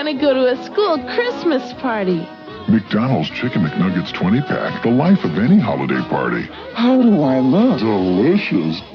want to go to a school Christmas party. McDonald's Chicken McNuggets 20-pack, the life of any holiday party. How do I look? Delicious.